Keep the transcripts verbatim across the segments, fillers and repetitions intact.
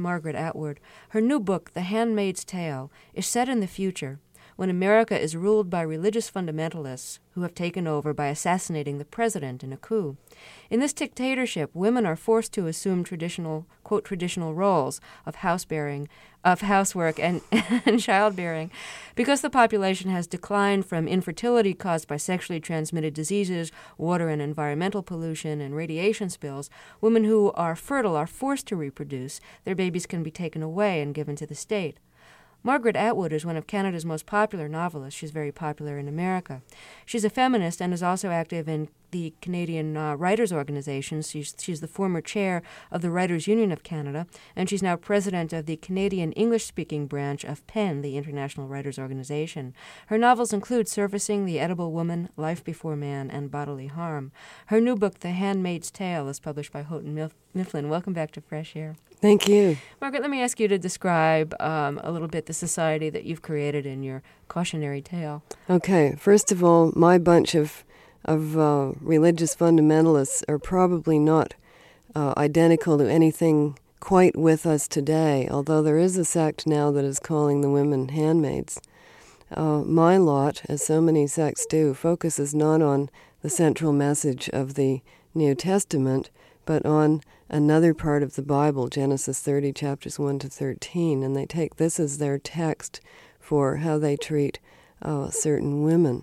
Margaret Atwood. Her new book, The Handmaid's Tale, is set in the future, when America is ruled by religious fundamentalists who have taken over by assassinating the president in a coup. In this dictatorship, women are forced to assume traditional, quote, traditional roles of house-bearing, of housework and, and childbearing. Because the population has declined from infertility caused by sexually transmitted diseases, water and environmental pollution, and radiation spills, women who are fertile are forced to reproduce. Their babies can be taken away and given to the state. Margaret Atwood is one of Canada's most popular novelists. She's very popular in America. She's a feminist and is also active in the Canadian uh, Writers' Organization. She's, she's the former chair of the Writers' Union of Canada, and she's now president of the Canadian English-speaking branch of PEN, the International Writers' Organization. Her novels include Surfacing, The Edible Woman, Life Before Man, and Bodily Harm. Her new book, The Handmaid's Tale, is published by Houghton Mif- Mifflin. Welcome back to Fresh Air. Thank you. Margaret, let me ask you to describe um, a little bit the society that you've created in your cautionary tale. Okay. First of all, my bunch of of uh, religious fundamentalists are probably not uh, identical to anything quite with us today, although there is a sect now that is calling the women handmaids. Uh, my lot, as so many sects do, focuses not on the central message of the New Testament, but on another part of the Bible, Genesis thirty, chapters one to thirteen, and they take this as their text for how they treat uh, certain women.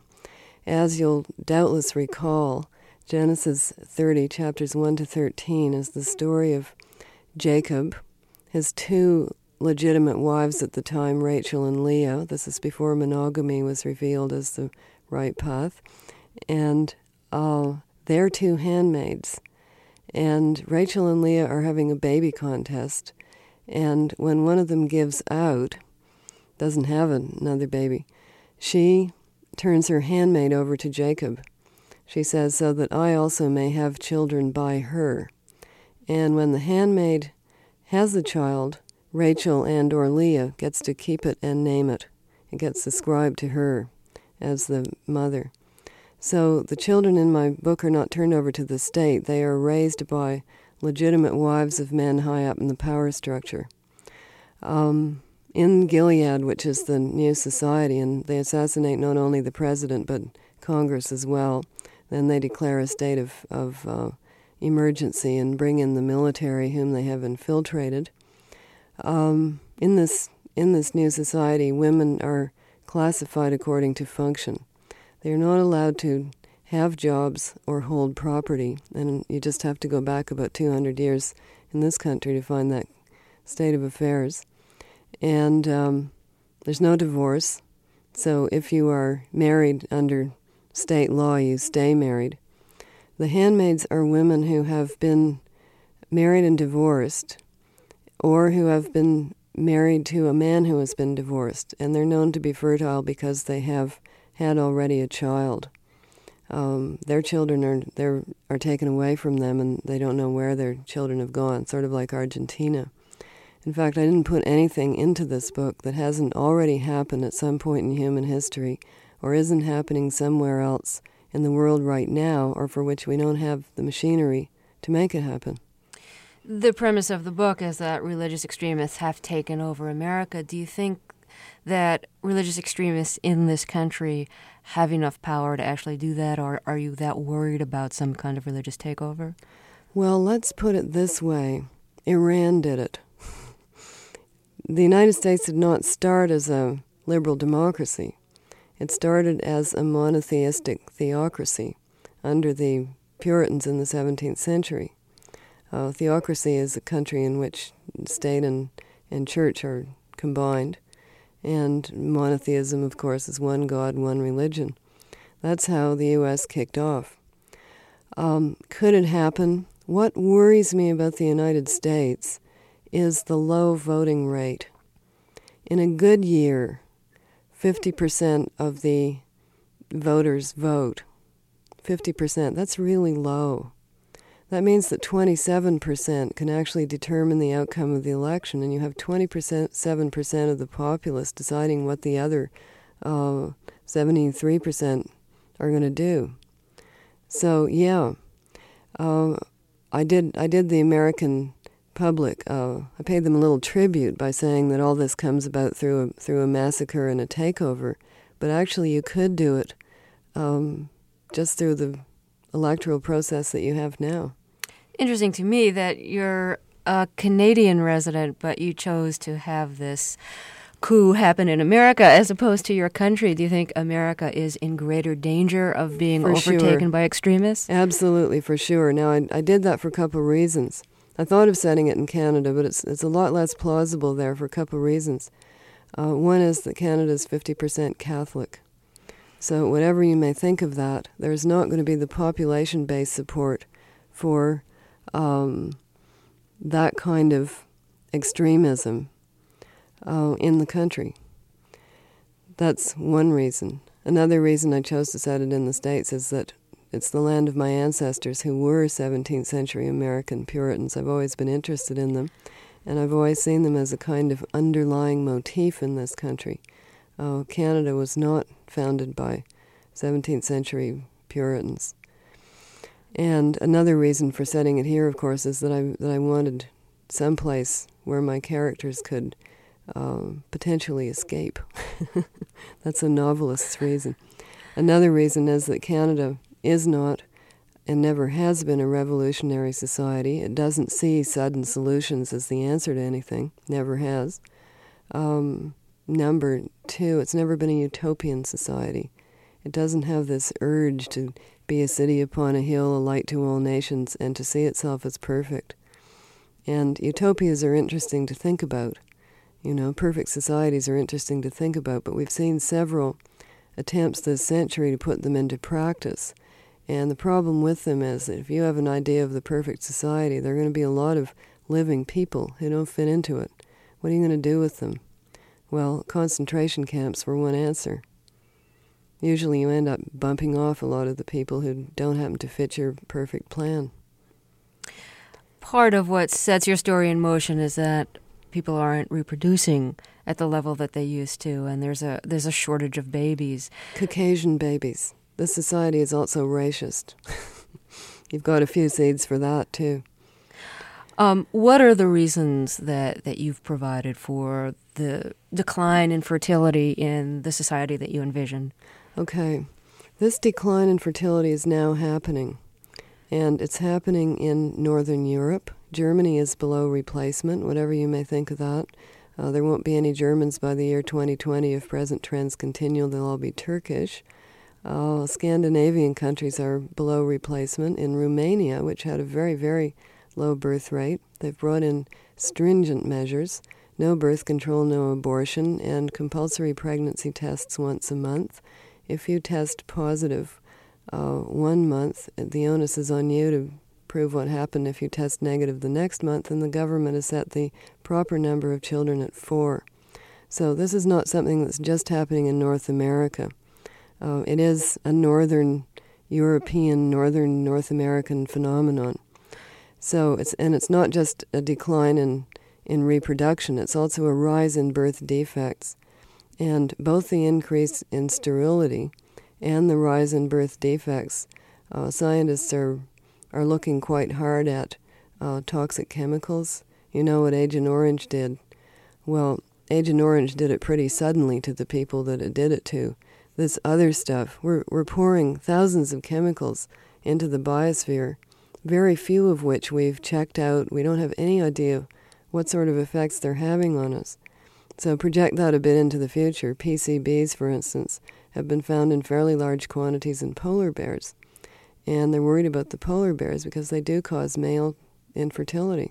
As you'll doubtless recall, Genesis thirty, chapters one to thirteen, is the story of Jacob, his two legitimate wives at the time, Rachel and Leah. This is before monogamy was revealed as the right path, and uh, their two handmaids. And Rachel and Leah are having a baby contest, and when one of them gives out, doesn't have another baby, she turns her handmaid over to Jacob. She says, so that I also may have children by her. And when the handmaid has the child, Rachel and or Leah gets to keep it and name it. It gets ascribed to her as the mother. So the children in my book are not turned over to the state. They are raised by legitimate wives of men high up in the power structure. Um, in Gilead, which is the new society, and they assassinate not only the president but Congress as well, then they declare a state of, of uh, emergency and bring in the military whom they have infiltrated. Um, in this in this new society, women are classified according to function. They're not allowed to have jobs or hold property, and you just have to go back about two hundred years in this country to find that state of affairs. And um, there's no divorce, so if you are married under state law, you stay married. The handmaids are women who have been married and divorced, or who have been married to a man who has been divorced, and they're known to be fertile because they have had already a child. Um, their children are they're, are taken away from them, and they don't know where their children have gone, sort of like Argentina. In fact, I didn't put anything into this book that hasn't already happened at some point in human history, or isn't happening somewhere else in the world right now, or for which we don't have the machinery to make it happen. The premise of the book is that religious extremists have taken over America. Do you think that religious extremists in this country have enough power to actually do that, or are you that worried about some kind of religious takeover? Well, let's put it this way. Iran did it. The United States did not start as a liberal democracy. It started as a monotheistic theocracy under the Puritans in the seventeenth century. Uh, theocracy is a country in which state and, and church are combined, and monotheism, of course, is one God, one religion. That's how the U S kicked off. Um, could it happen? What worries me about the United States is the low voting rate. In a good year, fifty percent of the voters vote. fifty percent, that's really low. That means that twenty-seven percent can actually determine the outcome of the election, and you have twenty-seven percent of the populace deciding what the other uh, seventy-three percent are going to do. So, yeah, uh, I did I did the American public. Uh, I paid them a little tribute by saying that all this comes about through a, through a massacre and a takeover, but actually you could do it um, just through the electoral process that you have now. Interesting to me that you're a Canadian resident, but you chose to have this coup happen in America as opposed to your country. Do you think America is in greater danger of being For overtaken sure. by extremists? Absolutely, for sure. Now, I, I did that for a couple of reasons. I thought of setting it in Canada, but it's it's a lot less plausible there for a couple of reasons. Uh, one is that Canada is fifty percent Catholic. So whatever you may think of that, there's not going to be the population-based support for um, that kind of extremism uh, in the country. That's one reason. Another reason I chose to set it in the States is that it's the land of my ancestors who were seventeenth century American Puritans. I've always been interested in them, and I've always seen them as a kind of underlying motif in this country. Uh, Canada was not founded by seventeenth century Puritans. And another reason for setting it here, of course, is that I that I wanted someplace where my characters could uh, potentially escape. That's a novelist's reason. Another reason is that Canada is not and never has been a revolutionary society. It doesn't see sudden solutions as the answer to anything. Never has. Um, number two, it's never been a utopian society. It doesn't have this urge to be a city upon a hill, a light to all nations, and to see itself as perfect. And utopias are interesting to think about. You know, perfect societies are interesting to think about, but we've seen several attempts this century to put them into practice. And the problem with them is that if you have an idea of the perfect society, there are going to be a lot of living people who don't fit into it. What are you going to do with them? Well, concentration camps were one answer. Usually you end up bumping off a lot of the people who don't happen to fit your perfect plan. Part of what sets your story in motion is that people aren't reproducing at the level that they used to, and there's a there's a shortage of babies. Caucasian babies. This society is also racist. You've got a few seeds for that, too. Um, what are the reasons that, that you've provided for the decline in fertility in the society that you envision? Okay. This decline in fertility is now happening, and it's happening in Northern Europe. Germany is below replacement, whatever you may think of that. Uh, there won't be any Germans by the year twenty twenty if present trends continue. They'll all be Turkish. Uh, Scandinavian countries are below replacement. In Romania, which had a very, very low birth rate, they've brought in stringent measures, no birth control, no abortion, and compulsory pregnancy tests once a month. If you test positive uh, one month, the onus is on you to prove what happened. If you test negative the next month, and the government has set the proper number of children at four. So this is not something that's just happening in North America. Uh, it is a northern European, northern North American phenomenon. So it's and it's not just a decline in, in reproduction, it's also a rise in birth defects. And both the increase in sterility and the rise in birth defects, uh, scientists are are looking quite hard at uh, toxic chemicals. You know what Agent Orange did? Well, Agent Orange did it pretty suddenly to the people that it did it to. This other stuff, we're, we're pouring thousands of chemicals into the biosphere, very few of which we've checked out. We don't have any idea what sort of effects they're having on us. So project that a bit into the future. P C Bs, for instance, have been found in fairly large quantities in polar bears. And they're worried about the polar bears because they do cause male infertility.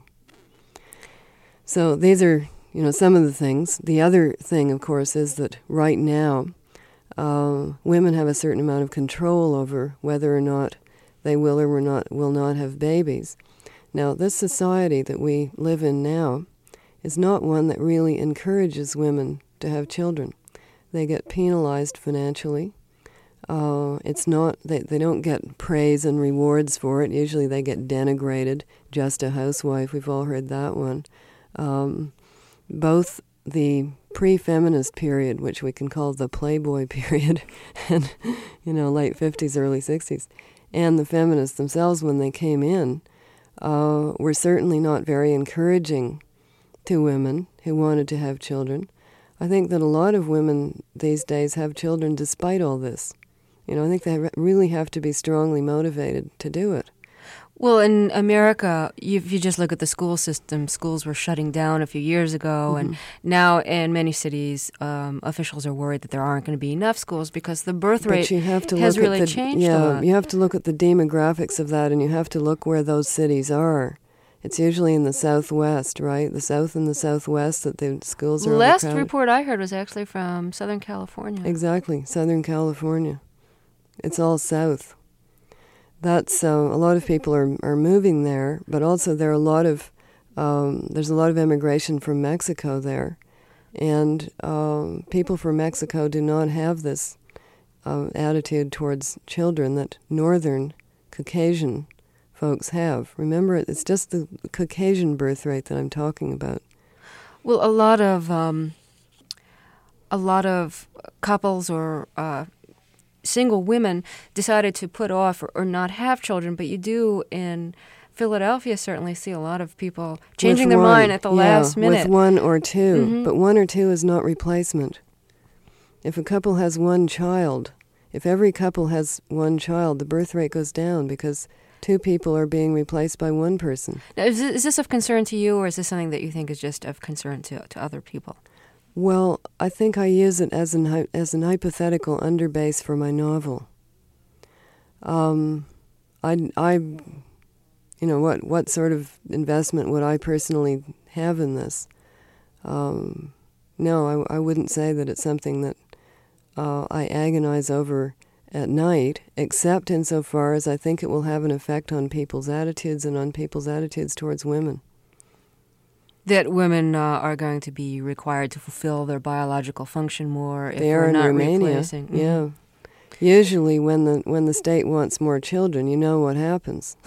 So these are, you know, some of the things. The other thing, of course, is that right now, uh, women have a certain amount of control over whether or not they will or will not, will not have babies. Now, this society that we live in now is not one that really encourages women to have children. They get penalized financially. Uh, it's not, they, they don't get praise and rewards for it. Usually they get denigrated, just a housewife. We've all heard that one. Um, both the pre-feminist period, which we can call the Playboy period, and, you know, late fifties, early sixties, and the feminists themselves, when they came in, uh, were certainly not very encouraging to women who wanted to have children. I think that a lot of women these days have children despite all this. You know, I think they re- really have to be strongly motivated to do it. Well, in America, you, if you just look at the school system, schools were shutting down a few years ago, mm-hmm. and now in many cities, um, officials are worried that there aren't going to be enough schools because the birth rate has really the, changed yeah, a lot. You have to look at the demographics of that, and you have to look where those cities are. It's usually in the Southwest, right? The South and the Southwest that the schools are Last overcrowded. report I heard was actually from Southern California. Exactly, Southern California. It's all south. That's uh, a lot of people are are moving there, but also there are a lot of um, there's a lot of immigration from Mexico there, and um, people from Mexico do not have this uh, attitude towards children that Northern Caucasian folks have. Remember, it's just the Caucasian birth rate that I'm talking about. Well, a lot of um, a lot of couples or uh, single women decided to put off or, or not have children, but you do in Philadelphia certainly see a lot of people changing with their one, mind at the yeah, last minute. With one or two, mm-hmm. but one or two is not replacement. If a couple has one child, if every couple has one child, the birth rate goes down because two people are being replaced by one person. Now, is, this, is this of concern to you, or is this something that you think is just of concern to, to other people? Well, I think I use it as an as an hypothetical underbase for my novel. Um, I, I, you know, what what sort of investment would I personally have in this? Um, no, I, I wouldn't say that it's something that uh, I agonize over at night, except insofar as I think it will have an effect on people's attitudes and on people's attitudes towards women. That women uh, are going to be required to fulfill their biological function more if they we're are in not Romania. replacing. Mm-hmm. Yeah. Usually when the when the state wants more children, you know what happens.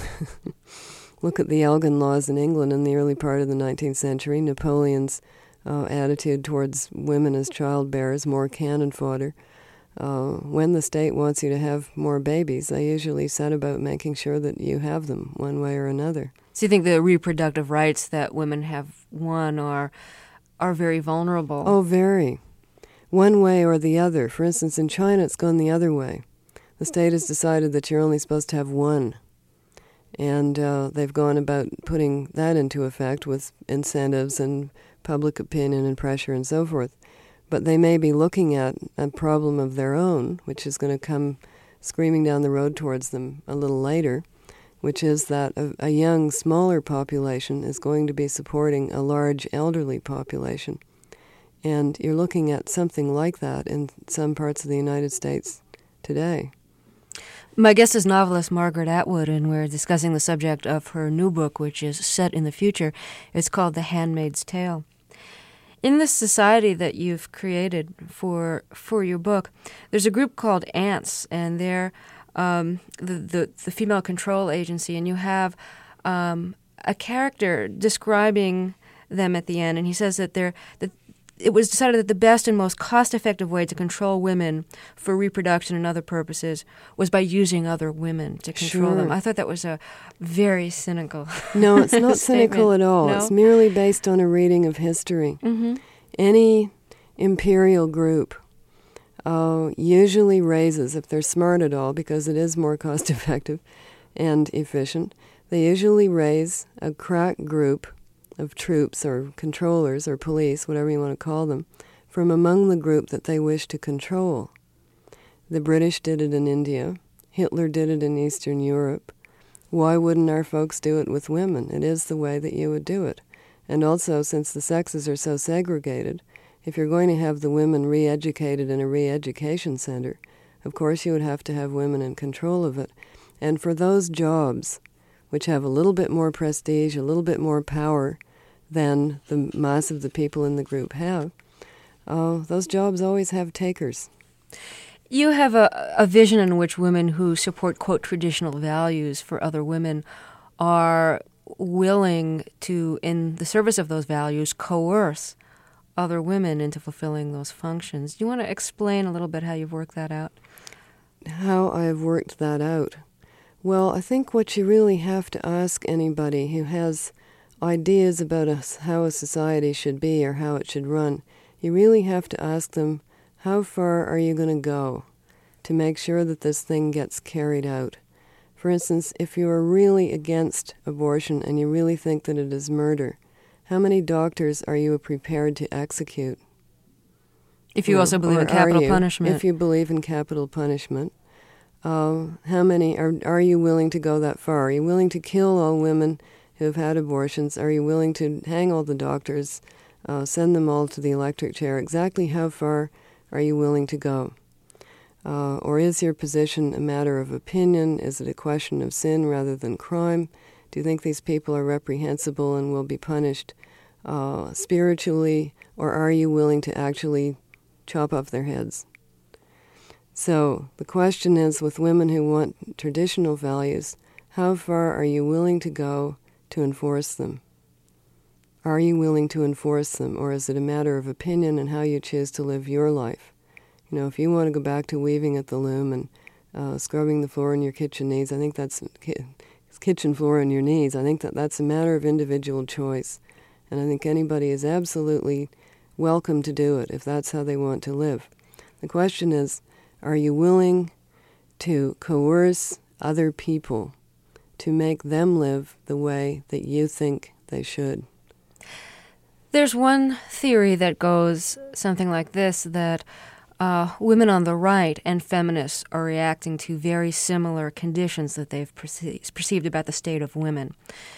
Look at the Elgin Laws in England in the early part of the nineteenth century, Napoleon's uh, attitude towards women as childbearers, more cannon fodder. Uh, when the state wants you to have more babies, they usually set about making sure that you have them one way or another. So you think the reproductive rights that women have won are are very vulnerable? Oh, very. One way or the other. For instance, in China, it's gone the other way. The state has decided that you're only supposed to have one. And uh, they've gone about putting that into effect with incentives and public opinion and pressure and so forth. But they may be looking at a problem of their own, which is going to come screaming down the road towards them a little later, which is that a, a young, smaller population is going to be supporting a large elderly population. And you're looking at something like that in some parts of the United States today. My guest is novelist Margaret Atwood, and we're discussing the subject of her new book, which is set in the future. It's called The Handmaid's Tale. In this society that you've created for for your book, there's a group called Ants, and they're um, the, the, the female control agency, and you have um, a character describing them at the end, and he says that they're that it was decided that the best and most cost-effective way to control women for reproduction and other purposes was by using other women to control sure. them. I thought that was a very cynical No, it's not cynical at all. No? It's merely based on a reading of history. Mm-hmm. Any imperial group uh, usually raises, if they're smart at all, because it is more cost-effective and efficient, they usually raise a crack group of troops or controllers or police, whatever you want to call them, from among the group that they wish to control. The British did it in India. Hitler did it in Eastern Europe. Why wouldn't our folks do it with women? It is the way that you would do it. And also, since the sexes are so segregated, if you're going to have the women re-educated in a re-education center, of course you would have to have women in control of it. And for those jobs, which have a little bit more prestige, a little bit more power than the mass of the people in the group have, uh, those jobs always have takers. You have a, a vision in which women who support, quote, traditional values for other women are willing to, in the service of those values, coerce other women into fulfilling those functions. Do you want to explain a little bit how you've worked that out? How I have worked that out? Well, I think what you really have to ask anybody who has ideas about a, how a society should be or how it should run, you really have to ask them, how far are you going to go to make sure that this thing gets carried out? For instance, if you are really against abortion and you really think that it is murder, how many doctors are you prepared to execute? If you or, also believe in capital you, punishment. If you believe in capital punishment, uh, how many are, are you willing to go that far? Are you willing to kill all women who have had abortions? Are you willing to hang all the doctors, uh, send them all to the electric chair? Exactly how far are you willing to go? Uh, or is your position a matter of opinion? Is it a question of sin rather than crime? Do you think these people are reprehensible and will be punished uh, spiritually, or are you willing to actually chop off their heads? So the question is, with women who want traditional values, how far are you willing to go to enforce them? Are you willing to enforce them, or is it a matter of opinion and how you choose to live your life? You know, if you want to go back to weaving at the loom and uh, scrubbing the floor in your kitchen knees, I think that's ki- kitchen floor on your knees. I think that that's a matter of individual choice, and I think anybody is absolutely welcome to do it if that's how they want to live. The question is, are you willing to coerce other people to make them live the way that you think they should? There's one theory that goes something like this, that uh, women on the right and feminists are reacting to very similar conditions that they've perce- perceived about the state of women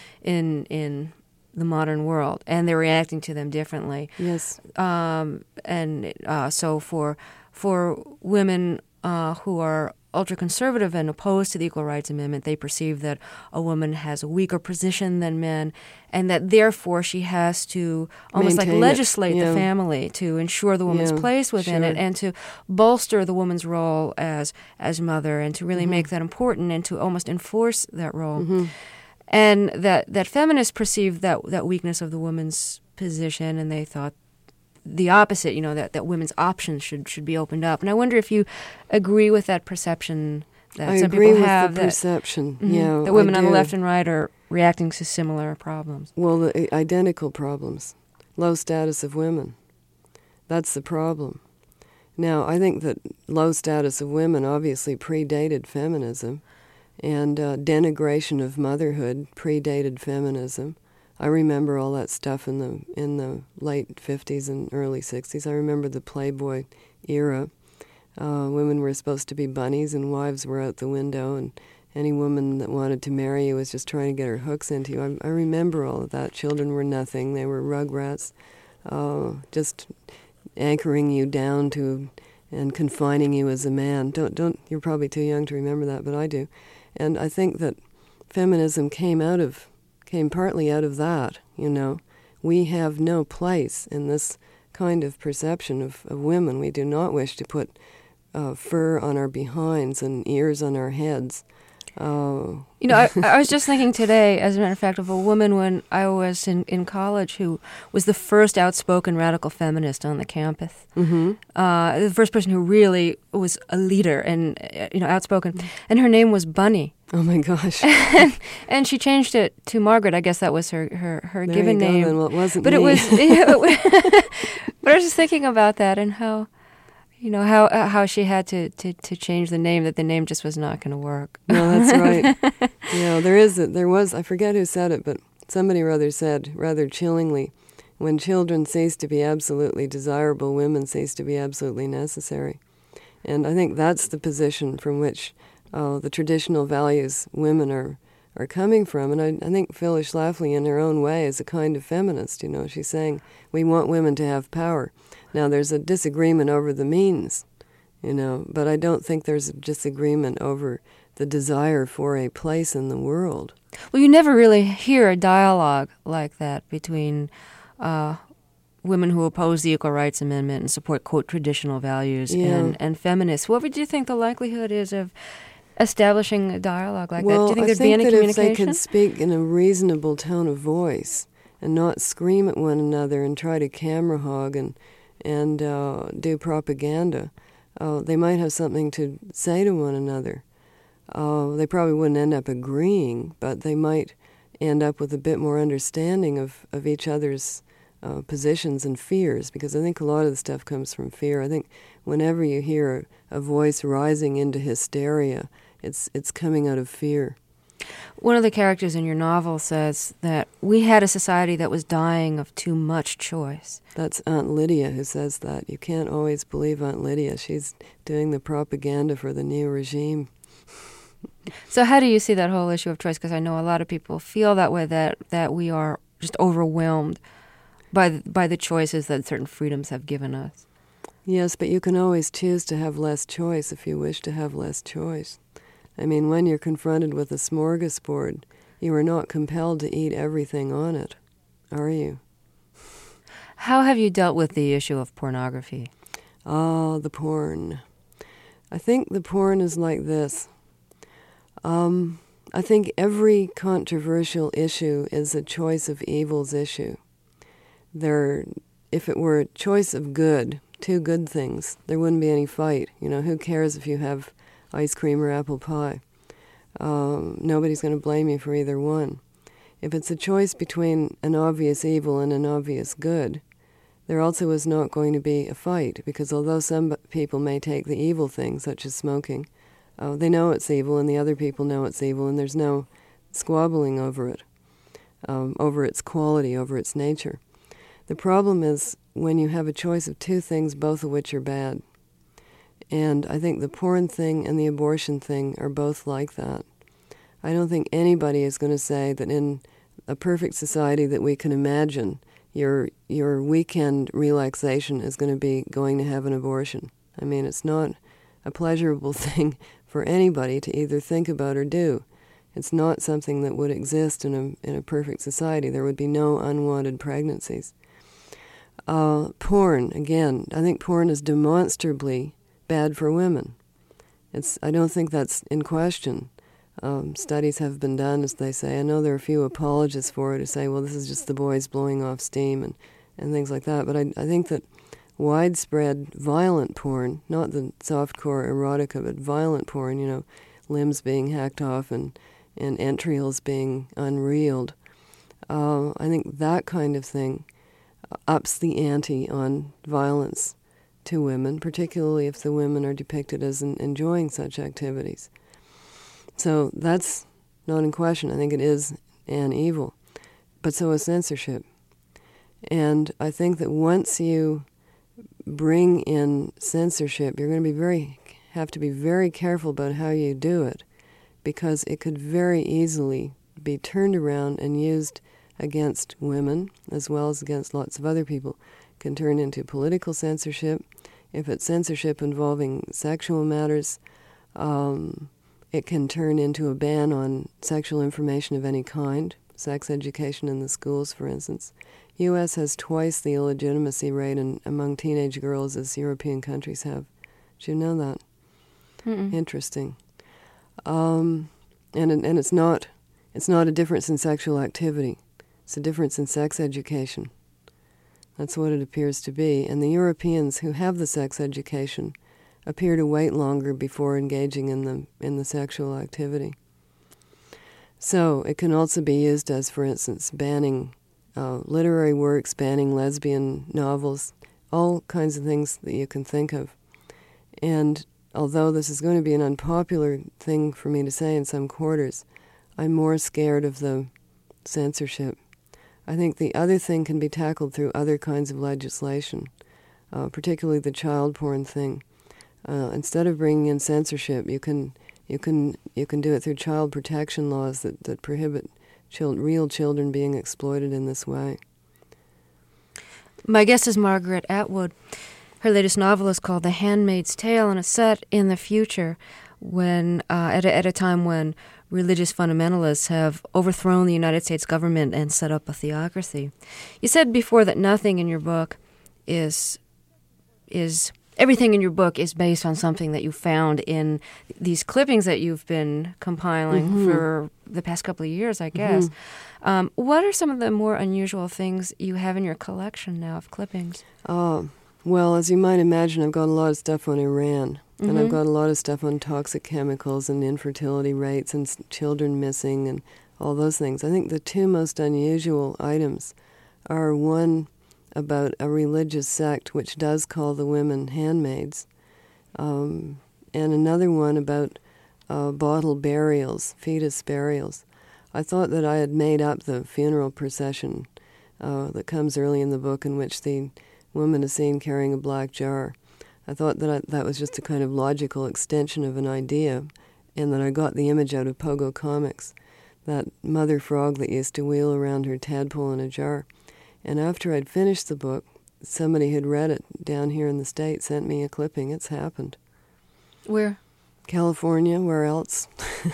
in in the modern world, and they're reacting to them differently. Yes. Um, and uh, so for for women uh, who are ultra-conservative and opposed to the Equal Rights Amendment, they perceive that a woman has a weaker position than men, and that therefore she has to almost Maintain like legislate yeah. the family to ensure the woman's yeah, place within sure. it, and to bolster the woman's role as as mother, and to really mm-hmm. make that important, and to almost enforce that role. Mm-hmm. And that, that feminists perceived that that weakness of the woman's position, and they thought the opposite, you know, that, that women's options should should be opened up. And I wonder if you agree with that perception that I some agree people with have. the that, perception, mm-hmm, yeah. that women I on the do. left and right are reacting to similar problems. Well, the identical problems. Low status of women. That's the problem. Now, I think that low status of women obviously predated feminism, and uh, denigration of motherhood predated feminism. I remember all that stuff in the in the late fifties and early sixties. I remember the Playboy era. Uh, women were supposed to be bunnies and wives were out the window, and any woman that wanted to marry you was just trying to get her hooks into you. I, I remember all of that. Children were nothing. They were rugrats, uh, just anchoring you down to and confining you as a man. Don't don't. You're probably too young to remember that, but I do. And I think that feminism came out of, came partly out of that, you know. We have no place in this kind of perception of, of women. We do not wish to put uh, fur on our behinds and ears on our heads. Uh, You know, I, I was just thinking today, as a matter of fact, of a woman when I was in, in college who was the first outspoken radical feminist on the campus. mm-hmm. Uh, the first person who really was a leader and, uh, you know, outspoken. And her name was Bunny. Oh, my gosh. and, and she changed it to Margaret. I guess that was her, her, her There given you go, name. then. Well, it wasn't but me. it was, yeah, but I was just thinking about that and how, you know, how uh, how she had to, to, to change the name, that the name just was not going to work. No, that's right. Yeah, there is, a, there was, I forget who said it, but somebody rather said, rather chillingly, when children cease to be absolutely desirable, women cease to be absolutely necessary. And I think that's the position from which uh, the traditional values women are, are coming from. And I, I think Phyllis Schlafly, in her own way, is a kind of feminist. You know, she's saying we want women to have power. Now, there's a disagreement over the means, you know, but I don't think there's a disagreement over the desire for a place in the world. Well, you never really hear a dialogue like that between uh, women who oppose the Equal Rights Amendment and support, quote, traditional values Yeah. and, and feminists. What would you think the likelihood is of establishing a dialogue like well, that? Do you think I there'd think be any that if they communication? could speak in a reasonable tone of voice and not scream at one another and try to camera hog and and uh, do propaganda, uh, they might have something to say to one another. Uh, they probably wouldn't end up agreeing, but they might end up with a bit more understanding of, of each other's uh, positions and fears, because I think a lot of the stuff comes from fear. I think whenever you hear a, a voice rising into hysteria, it's it's coming out of fear. One of the characters in your novel says that we had a society that was dying of too much choice. That's Aunt Lydia who says that. You can't always believe Aunt Lydia. She's doing the propaganda for the new regime. So how do you see that whole issue of choice? Because I know a lot of people feel that way, that, that we are just overwhelmed by the, by the choices that certain freedoms have given us. Yes, but you can always choose to have less choice if you wish to have less choice. I mean, when you're confronted with a smorgasbord, you are not compelled to eat everything on it, are you? How have you dealt with the issue of pornography? Ah, the porn. I think the porn is like this. Um, I think every controversial issue is a choice of evils issue. There, if it were a choice of good, two good things, there wouldn't be any fight. You know, who cares if you have ice cream or apple pie? Um, nobody's going to blame you for either one. If it's a choice between an obvious evil and an obvious good, there also is not going to be a fight, because although some people may take the evil thing, such as smoking, uh, they know it's evil and the other people know it's evil, and there's no squabbling over it, um, over its quality, over its nature. The problem is when you have a choice of two things, both of which are bad. And I think the porn thing and the abortion thing are both like that. I don't think anybody is going to say that in a perfect society that we can imagine, your your weekend relaxation is going to be going to have an abortion. I mean, it's not a pleasurable thing for anybody to either think about or do. It's not something that would exist in a in a perfect society. There would be no unwanted pregnancies. Uh, porn, again, I think porn is demonstrably bad for women. It's I don't think that's in question. Um, studies have been done, as they say. I know there are a few apologists for it who say, well, this is just the boys blowing off steam and, and things like that. But I, I think that widespread violent porn, not the softcore erotica, but violent porn, you know, limbs being hacked off and, and entrails being unreeled, uh, I think that kind of thing ups the ante on violence to women, particularly if the women are depicted as in, enjoying such activities. So that's not in question. I think it is an evil. But so is censorship. And I think that once you bring in censorship, you're going to be very have to be very careful about how you do it, because it could very easily be turned around and used against women as well as against lots of other people. It can turn into political censorship. If it's censorship involving sexual matters, um, it can turn into a ban on sexual information of any kind, sex education in the schools, for instance. U S has twice the illegitimacy rate in, among teenage girls as European countries have. Did you know that? Mm-mm. Interesting. Um, and and it's not it's not a difference in sexual activity. It's a difference in sex education. That's what it appears to be. And the Europeans who have the sex education appear to wait longer before engaging in the in the sexual activity. So it can also be used as, for instance, banning uh, literary works, banning lesbian novels, all kinds of things that you can think of. And although this is going to be an unpopular thing for me to say in some quarters, I'm more scared of the censorship. I think the other thing can be tackled through other kinds of legislation, uh, particularly the child porn thing. Uh, instead of bringing in censorship, you can you can you can do it through child protection laws that, that prohibit child, real children being exploited in this way. My guest is Margaret Atwood. Her latest novel is called The Handmaid's Tale, and it's set in the future, when uh, at a, at a time when religious fundamentalists have overthrown the United States government and set up a theocracy. You said before that nothing in your book is is. Everything in your book is based on something that you found in these clippings that you've been compiling mm-hmm. for the past couple of years, I guess. Mm-hmm. Um, what are some of the more unusual things you have in your collection now of clippings? Uh, well, as you might imagine, I've got a lot of stuff on Iran. Mm-hmm. And I've got a lot of stuff on toxic chemicals and infertility rates and s- children missing and all those things. I think the two most unusual items are one about a religious sect which does call the women handmaids, um, and another one about uh, bottle burials, fetus burials. I thought that I had made up the funeral procession uh, that comes early in the book, in which the woman is seen carrying a black jar. I thought that I, that was just a kind of logical extension of an idea, and that I got the image out of Pogo Comics, that mother frog that used to wheel around her tadpole in a jar. And after I'd finished the book, somebody had read it down here in the States, sent me a clipping. It's happened. Where? California, where else?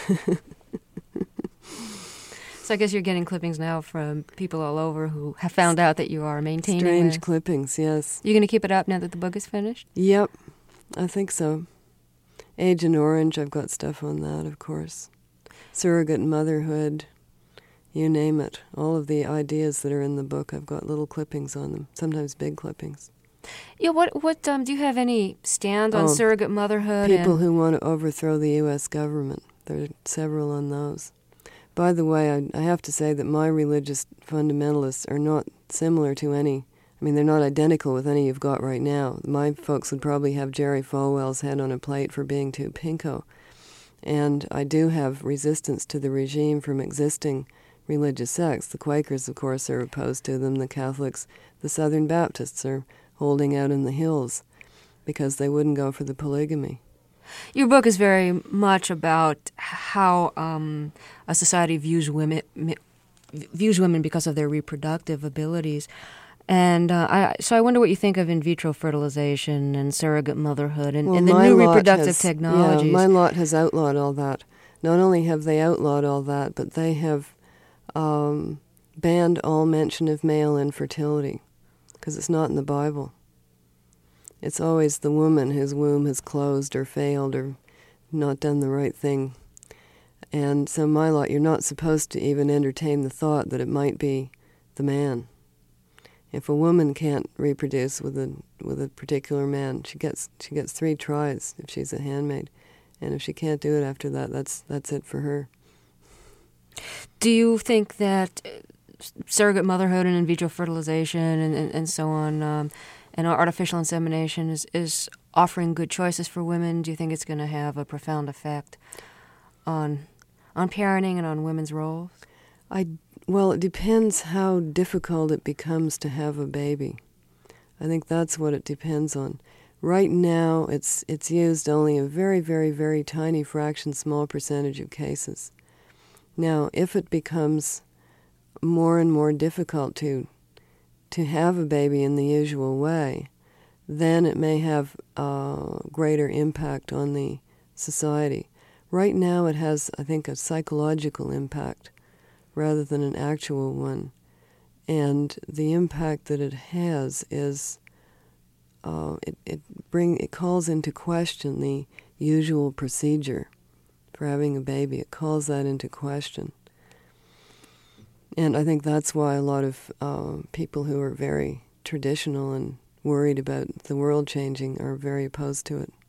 So I guess you're getting clippings now from people all over who have found out that you are maintaining Strange the... clippings, yes. You going to keep it up now that the book is finished? Yep, I think so. Agent Orange, I've got stuff on that, of course. Surrogate motherhood, you name it. All of the ideas that are in the book, I've got little clippings on them, sometimes big clippings. Yeah, what, what um, do you have any stand on Oh, surrogate motherhood? People and... who want to overthrow the U S government. There are several on those. By the way, I, I have to say that my religious fundamentalists are not similar to any, I mean, they're not identical with any you've got right now. My folks would probably have Jerry Falwell's head on a plate for being too pinko. And I do have resistance to the regime from existing religious sects. The Quakers, of course, are opposed to them. The Catholics, the Southern Baptists are holding out in the hills because they wouldn't go for the polygamy. Your book is very much about how um, a society views women views women because of their reproductive abilities, and uh, I, so I wonder what you think of in vitro fertilization and surrogate motherhood and, well, and the new reproductive has, technologies. Yeah, my lot has outlawed all that. Not only have they outlawed all that, but they have um, banned all mention of male infertility because it's not in the Bible. It's always the woman whose womb has closed or failed or not done the right thing. And so my lot, you're not supposed to even entertain the thought that it might be the man. If a woman can't reproduce with a with a particular man, she gets she gets three tries if she's a handmaid. And if she can't do it after that, that's that's it for her. Do you think that surrogate motherhood and in vitro fertilization and, and, and so on um, and artificial insemination is, is offering good choices for women? Do you think it's going to have a profound effect on on parenting and on women's roles? I well, it depends how difficult it becomes to have a baby. I think that's what it depends on. Right now, it's it's used only a very, very, very tiny fraction, small percentage of cases. Now, if it becomes more and more difficult to to have a baby in the usual way, then it may have a greater impact on the society. Right now it has, I think, a psychological impact rather than an actual one. And the impact that it has is uh, it, it bring it calls into question the usual procedure for having a baby. It calls that into question. And I think that's why a lot of uh, people who are very traditional and worried about the world changing are very opposed to it.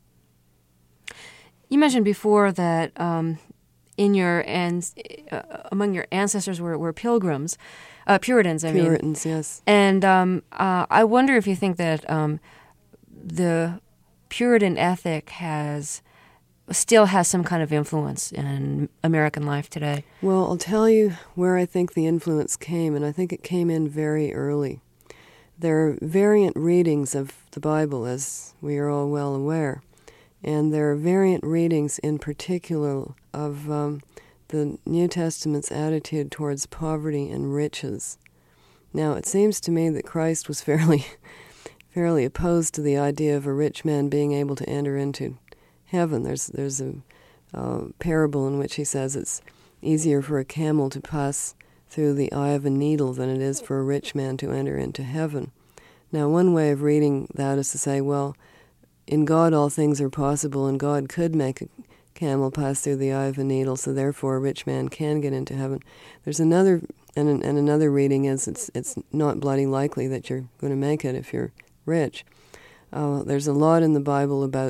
You mentioned before that um, in your and uh, among your ancestors were, were pilgrims, uh, Puritans. I Puritans, mean, Puritans, yes. And um, uh, I wonder if you think that um, the Puritan ethic has still has some kind of influence in American life today. Well, I'll tell you where I think the influence came, and I think it came in very early. There are variant readings of the Bible, as we are all well aware, and there are variant readings in particular of um, the New Testament's attitude towards poverty and riches. Now, it seems to me that Christ was fairly, fairly opposed to the idea of a rich man being able to enter into heaven. There's there's a uh, parable in which he says it's easier for a camel to pass through the eye of a needle than it is for a rich man to enter into heaven. Now, one way of reading that is to say, well, in God all things are possible, and God could make a camel pass through the eye of a needle, so therefore a rich man can get into heaven. There's another, and, and another reading is it's it's not bloody likely that you're going to make it if you're rich. Uh, there's a lot in the Bible about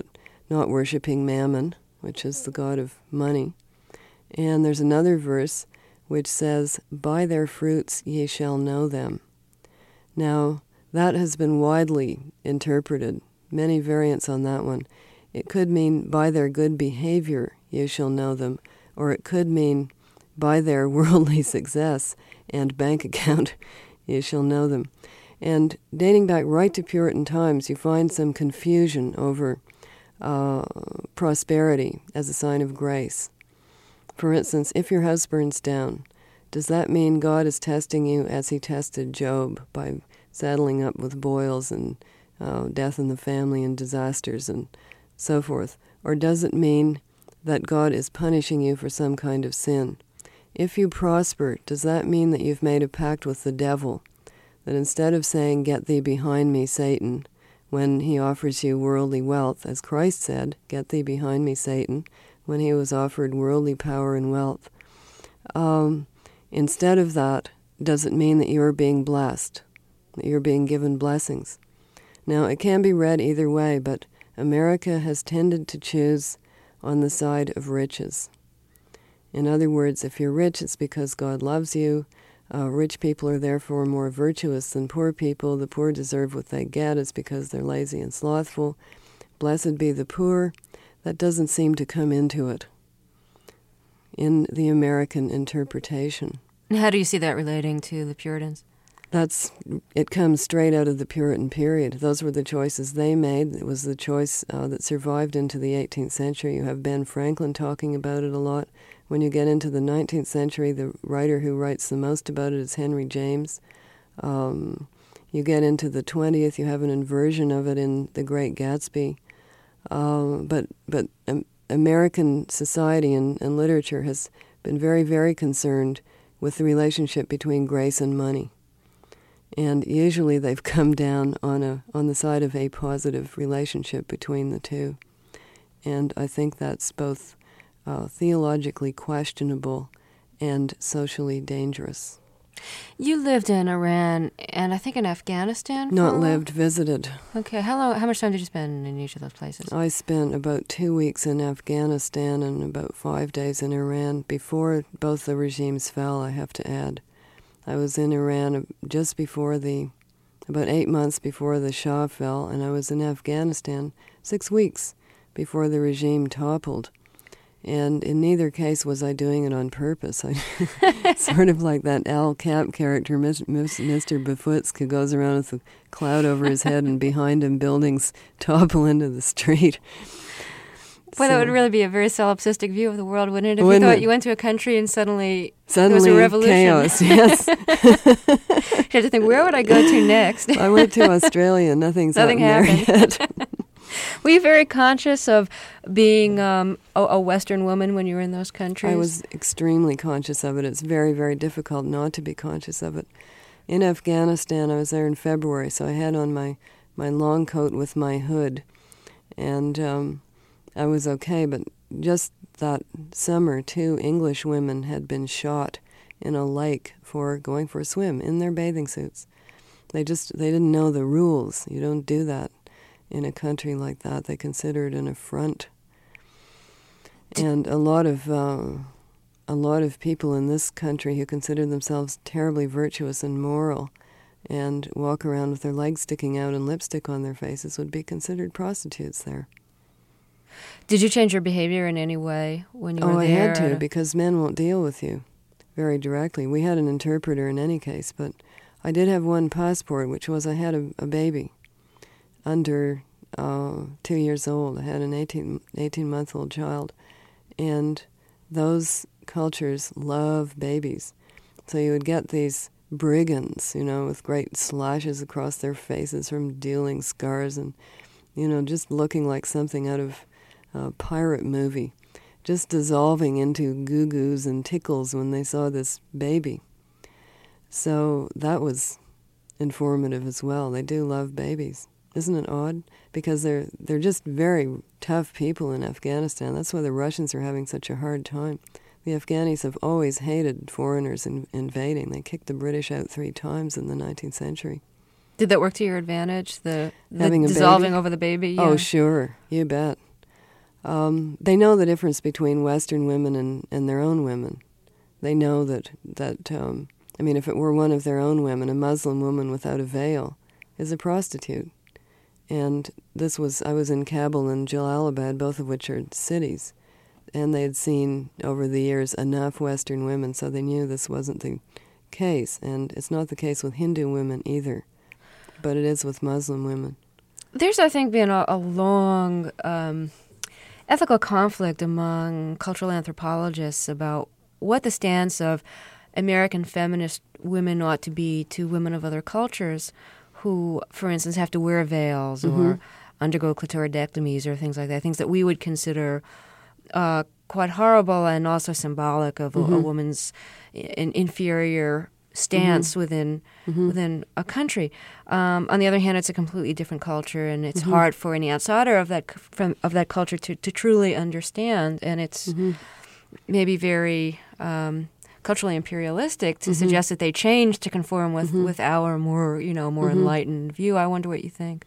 not worshipping Mammon, which is the god of money. And there's another verse which says, "By their fruits ye shall know them." Now, that has been widely interpreted, many variants on that one. It could mean, by their good behavior ye shall know them, or it could mean, by their worldly success and bank account ye shall know them. And dating back right to Puritan times, you find some confusion over uh, prosperity as a sign of grace. For instance, if your house burns down, does that mean God is testing you as he tested Job by saddling up with boils and uh, death in the family and disasters and so forth? Or does it mean that God is punishing you for some kind of sin? If you prosper, does that mean that you've made a pact with the devil? That instead of saying, "Get thee behind me, Satan," when he offers you worldly wealth, as Christ said, "Get thee behind me, Satan," when he was offered worldly power and wealth, um, instead of that, does it mean that you're being blessed, that you're being given blessings? Now, it can be read either way, but America has tended to choose on the side of riches. In other words, if you're rich, it's because God loves you. Uh, rich people are therefore more virtuous than poor people. The poor deserve what they get. It's because they're lazy and slothful. Blessed be the poor. That doesn't seem to come into it in the American interpretation. And how do you see that relating to the Puritans? That's, it comes straight out of the Puritan period. Those were the choices they made. It was the choice uh, that survived into the eighteenth century. You have Ben Franklin talking about it a lot. When you get into the nineteenth century, the writer who writes the most about it is Henry James. Um, you get into the twentieth, you have an inversion of it in The Great Gatsby. Uh, but but um, American society and, and literature has been very, very concerned with the relationship between grace and money. And usually they've come down on a on the side of a positive relationship between the two. And I think that's both uh, theologically questionable and socially dangerous. You lived in Iran and I think in Afghanistan? Not lived, visited. Okay. How long? How much time did you spend in each of those places? I spent about two weeks in Afghanistan and about five days in Iran before both the regimes fell, I have to add. I was in Iran just before the, about eight months before the Shah fell, and I was in Afghanistan six weeks before the regime toppled. And in neither case was I doing it on purpose. I sort of like that Al Cap character, Mister Bafutsk, who goes around with a cloud over his head and behind him buildings topple into the street. Boy, so, that would really be a very solipsistic view of the world, wouldn't it? If wouldn't you thought it? You went to a country and suddenly, suddenly there was a revolution. Chaos, yes. You had to think, where would I go to next? I went to Australia. Nothing's Nothing happened happened. there yet. Were you very conscious of being um, a, a Western woman when you were in those countries? I was extremely conscious of it. It's very, very difficult not to be conscious of it. In Afghanistan, I was there in February, so I had on my, my long coat with my hood. And um, I was okay, but just that summer, two English women had been shot in a lake for going for a swim in their bathing suits. They just, they didn't know the rules. You don't do that in a country like that. They consider it an affront. And a lot of uh, a lot of people in this country who consider themselves terribly virtuous and moral and walk around with their legs sticking out and lipstick on their faces would be considered prostitutes there. Did you change your behavior in any way when you oh, were there? Oh, I had to, because men won't deal with you very directly. We had an interpreter in any case, but I did have one passport, which was I had a, a baby under uh, two years old. I had an eighteen, eighteen-month-old child. And those cultures love babies. So you would get these brigands, you know, with great slashes across their faces from dealing scars and, you know, just looking like something out of a pirate movie, just dissolving into goo-goos and tickles when they saw this baby. So that was informative as well. They do love babies. Isn't it odd? Because they're they're just very tough people in Afghanistan. That's why the Russians are having such a hard time. The Afghanis have always hated foreigners in, invading. They kicked the British out three times in the nineteenth century. Did that work to your advantage, the, the Having a dissolving baby? over the baby? Yeah. Oh, sure. You bet. Um, they know the difference between Western women and, and their own women. They know that, that um, I mean, if it were one of their own women, a Muslim woman without a veil is a prostitute. And this was, I was in Kabul and Jalalabad, both of which are cities, and they had seen over the years enough Western women, so they knew this wasn't the case. And it's not the case with Hindu women either, but it is with Muslim women. There's, I think, been a, a long um, ethical conflict among cultural anthropologists about what the stance of American feminist women ought to be to women of other cultures who, for instance, have to wear veils mm-hmm. or undergo clitoridectomies or things like that, things that we would consider uh, quite horrible and also symbolic of mm-hmm. a, a woman's in, inferior stance mm-hmm. within mm-hmm. within a country. Um, on the other hand, it's a completely different culture, and it's mm-hmm. hard for any outsider of that from, of that culture to, to truly understand, and it's mm-hmm. maybe very um, culturally imperialistic to mm-hmm. suggest that they change to conform with, mm-hmm. with our more, you know, more mm-hmm. enlightened view. I wonder what you think.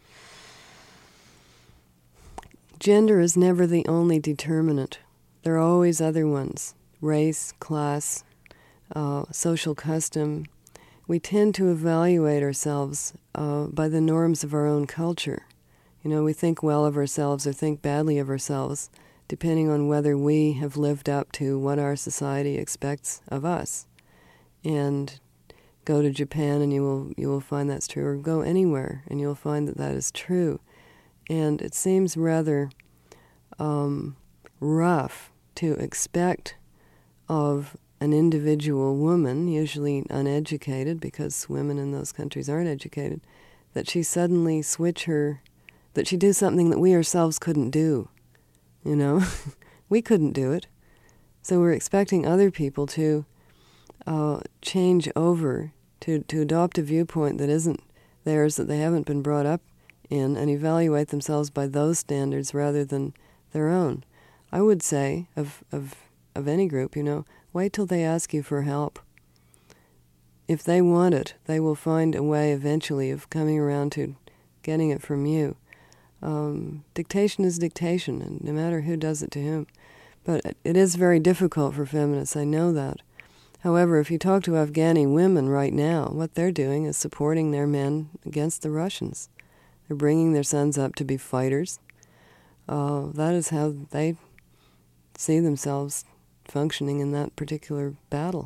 Gender is never the only determinant. There are always other ones. Race, class, uh, social custom. We tend to evaluate ourselves uh, by the norms of our own culture. You know, we think well of ourselves or think badly of ourselves, depending on whether we have lived up to what our society expects of us. And go to Japan and you will you will find that's true, or go anywhere and you'll find that that is true. And it seems rather um, rough to expect of an individual woman, usually uneducated, because women in those countries aren't educated, that she suddenly switch her, that she do something that we ourselves couldn't do. You know, we couldn't do it. So we're expecting other people to uh, change over, to, to adopt a viewpoint that isn't theirs, that they haven't been brought up in, and evaluate themselves by those standards rather than their own. I would say, of, of, of any group, you know, wait till they ask you for help. If they want it, they will find a way eventually of coming around to getting it from you. Um, dictation is dictation, and no matter who does it to whom. But it is very difficult for feminists, I know that. However, if you talk to Afghani women right now, what they're doing is supporting their men against the Russians. They're bringing their sons up to be fighters. Uh, that is how they see themselves functioning in that particular battle.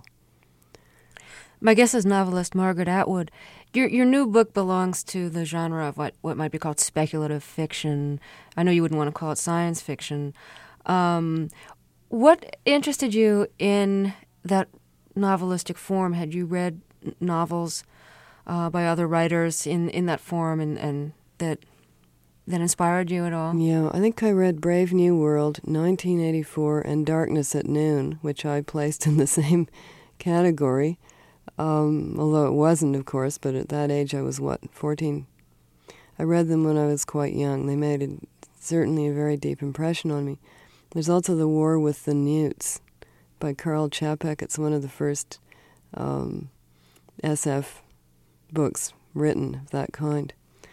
My guest is novelist Margaret Atwood. Your your new book belongs to the genre of what, what might be called speculative fiction. I know you wouldn't want to call it science fiction. Um, what interested you in that novelistic form? Had you read novels uh, by other writers in, in that form and, and that that inspired you at all? Yeah, I think I read Brave New World, nineteen eighty-four, and Darkness at Noon, which I placed in the same category. Um, although it wasn't, of course, but at that age I was, what, fourteen? I read them when I was quite young. They made a, certainly a very deep impression on me. There's also The War with the Newts by Karl Čapek. It's one of the first um, S F books written of that kind.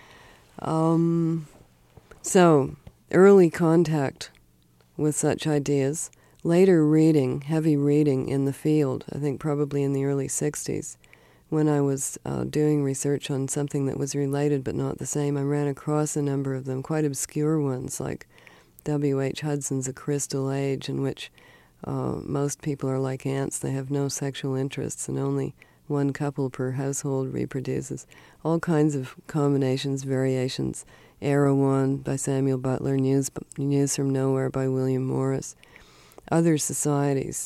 Um, so, early contact with such ideas. Later reading, heavy reading in the field, I think probably in the early sixties, when I was uh, doing research on something that was related but not the same, I ran across a number of them, quite obscure ones, like W H Hudson's A Crystal Age, in which uh, most people are like ants. They have no sexual interests, and only one couple per household reproduces. All kinds of combinations, variations. Erewhon by Samuel Butler, News, News from Nowhere by William Morris. Other societies.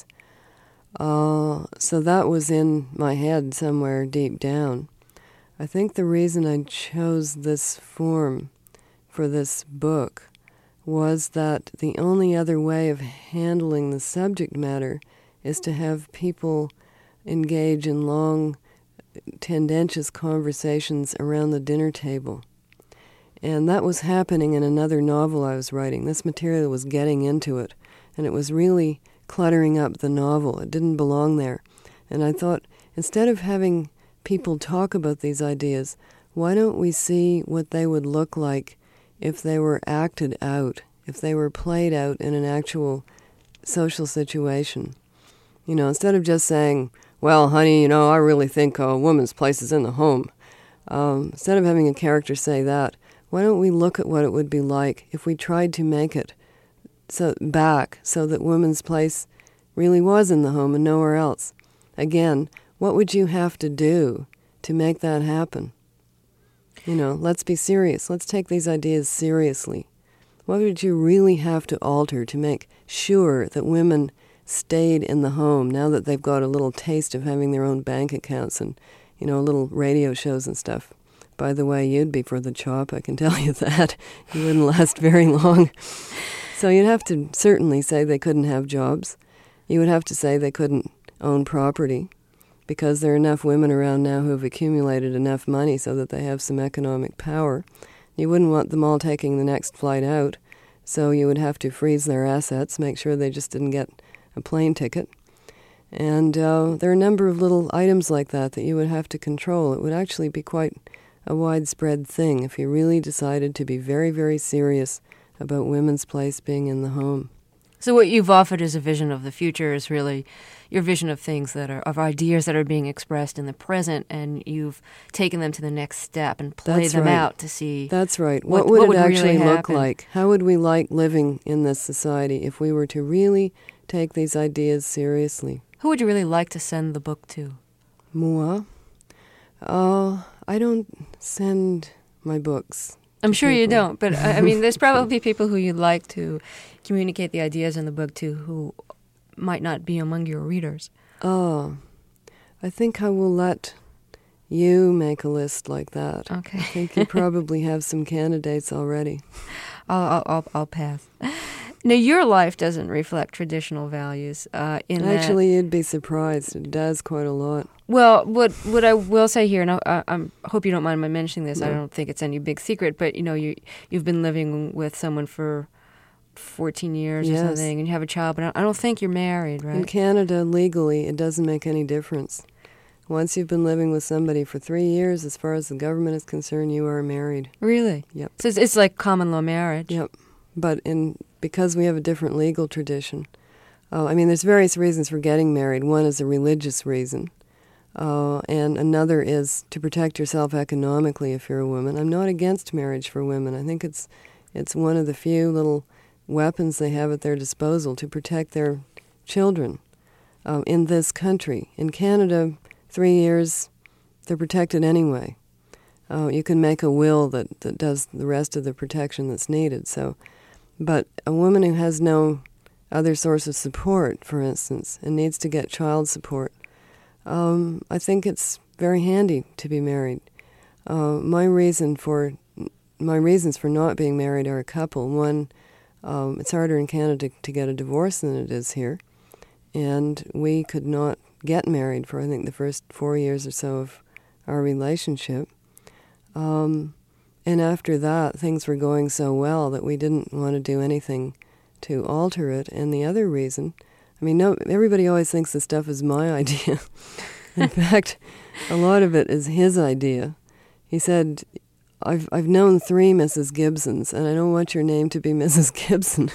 Uh, so that was in my head somewhere deep down. I think the reason I chose this form for this book was that the only other way of handling the subject matter is to have people engage in long, tendentious conversations around the dinner table. And that was happening in another novel I was writing. This material was getting into it. And it was really cluttering up the novel. It didn't belong there. And I thought, instead of having people talk about these ideas, why don't we see what they would look like if they were acted out, if they were played out in an actual social situation. You know, instead of just saying, well, honey, you know, I really think a woman's place is in the home. Um, instead of having a character say that, why don't we look at what it would be like if we tried to make it so back so that women's place really was in the home and nowhere else? Again, what would you have to do to make that happen? You know, let's be serious. Let's take these ideas seriously. What would you really have to alter to make sure that women stayed in the home now that they've got a little taste of having their own bank accounts and, you know, little radio shows and stuff? By the way, you'd be for the chop, I can tell you that. You wouldn't last very long. So you'd have to certainly say they couldn't have jobs. You would have to say they couldn't own property, because there are enough women around now who have accumulated enough money so that they have some economic power. You wouldn't want them all taking the next flight out, so you would have to freeze their assets, make sure they just didn't get a plane ticket. And uh, there are a number of little items like that that you would have to control. It would actually be quite a widespread thing if you really decided to be very, very serious about women's place being in the home. So what you've offered as a vision of the future is really your vision of things that are, of ideas that are being expressed in the present, and you've taken them to the next step and played That's them right. out to see That's right. what, What would what it would actually really look happen. like? How would we like living in this society if we were to really take these ideas seriously? Who would you really like to send the book to? Moi? Uh, I don't send my books. I'm sure you people. don't, but I I mean, there's probably people who you'd like to communicate the ideas in the book to who might not be among your readers. Oh, I think I will let you make a list like that. Okay. I think you probably have some candidates already. I'll, I'll, I'll, I'll pass. Now, your life doesn't reflect traditional values. Uh, in that- Actually, you'd be surprised. It does quite a lot. Well, what what I will say here, and I, I I'm, hope you don't mind my mentioning this. No. I don't think it's any big secret, but you know, you you've been living with someone for fourteen years Yes. or something, and you have a child, but I don't think you're married, In right? Canada, legally, it doesn't make any difference. Once you've been living with somebody for three years, as far as the government is concerned, you are married. Really? Yep. So it's, it's like common law marriage. Yep. But in because we have a different legal tradition, uh, I mean, there's various reasons for getting married. One is a religious reason, uh, and another is to protect yourself economically if you're a woman. I'm not against marriage for women. I think it's it's one of the few little weapons they have at their disposal to protect their children uh, in this country. In Canada, three years, they're protected anyway. Uh, you can make a will that, that does the rest of the protection that's needed. So, but a woman who has no other source of support, for instance, and needs to get child support, um, I think it's very handy to be married. Uh, my reason for my reasons for not being married are a couple. One, um, it's harder in Canada to get a divorce than it is here, and we could not get married for I think the first four years or so of our relationship. Um, and after that, things were going so well that we didn't want to do anything to alter it. And the other reason, I mean, no, everybody always thinks this stuff is my idea. In fact, a lot of it is his idea. He said, I've I've known three Missus Gibsons, and I don't want your name to be Missus Gibson.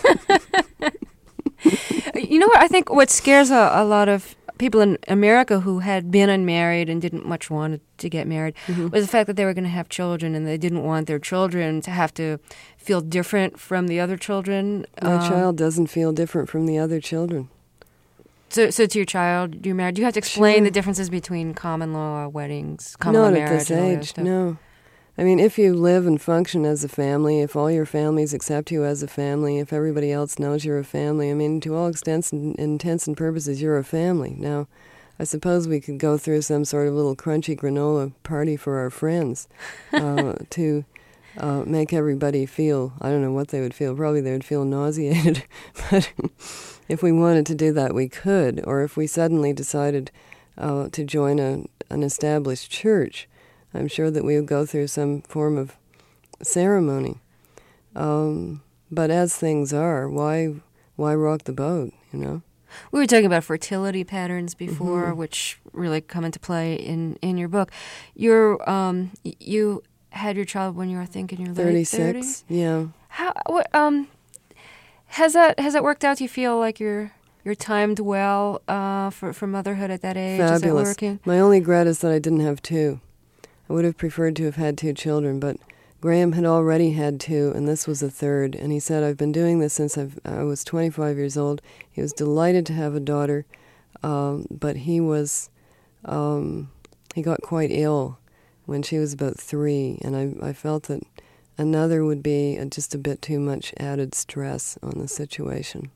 You know what? I think what scares a, a lot of people in America who had been unmarried and didn't much want to get married Mm-hmm. was the fact that they were going to have children, and they didn't want their children to have to feel different from the other children. My Um, child doesn't feel different from the other children. So, so to your child, you're married. Do you have to explain Sure. the differences between common law weddings, common law Not marriage, at this and all that age, stuff? no. I mean, if you live and function as a family, if all your families accept you as a family, if everybody else knows you're a family, I mean, to all extents and intents and purposes, you're a family. Now, I suppose we could go through some sort of little crunchy granola party for our friends uh, to uh, make everybody feel, I don't know what they would feel, probably they would feel nauseated. But if we wanted to do that, we could. Or if we suddenly decided uh, to join a, an established church, I'm sure that we would go through some form of ceremony. Um, but as things are, why why rock the boat, you know? We were talking about fertility patterns before, Mm-hmm. which really come into play in, in your book. You're, um, y- you had your child when you were, I think, in your late thirties? thirty-six, yeah. How, what, um, has that has that worked out? Do you feel like you're you're timed well uh, for for motherhood at that age? Fabulous. Is that working? My only regret is that I didn't have two. I would have preferred to have had two children, but Graham had already had two, and this was a third. And he said, "I've been doing this since I've, I was twenty-five years old." He was delighted to have a daughter, um, but he was um, he got quite ill when she was about three, and I, I felt that another would be uh, just a bit too much added stress on the situation.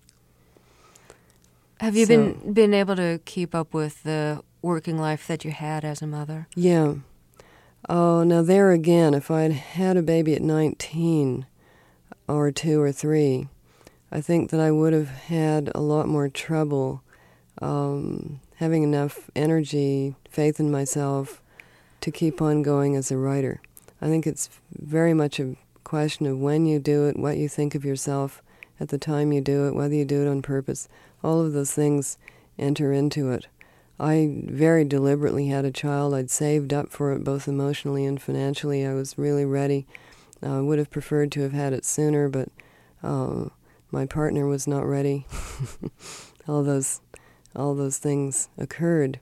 Have you So- been been able to keep up with the working life that you had as a mother? Yeah. Oh, now there again, if I had had a baby at nineteen or two or three, I think that I would have had a lot more trouble um, having enough energy, faith in myself to keep on going as a writer. I think it's very much a question of when you do it, what you think of yourself at the time you do it, whether you do it on purpose. All of those things enter into it. I very deliberately had a child. I'd saved up for it both emotionally and financially. I was really ready. I uh, would have preferred to have had it sooner, but uh, my partner was not ready. all those, all those things occurred.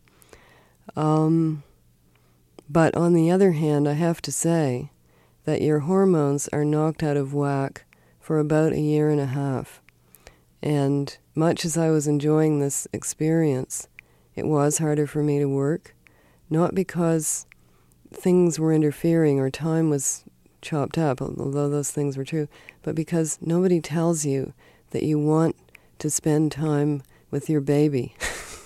Um, but on the other hand, I have to say that your hormones are knocked out of whack for about a year and a half. And much as I was enjoying this experience, it was harder for me to work, not because things were interfering or time was chopped up, although those things were true, but because nobody tells you that you want to spend time with your baby.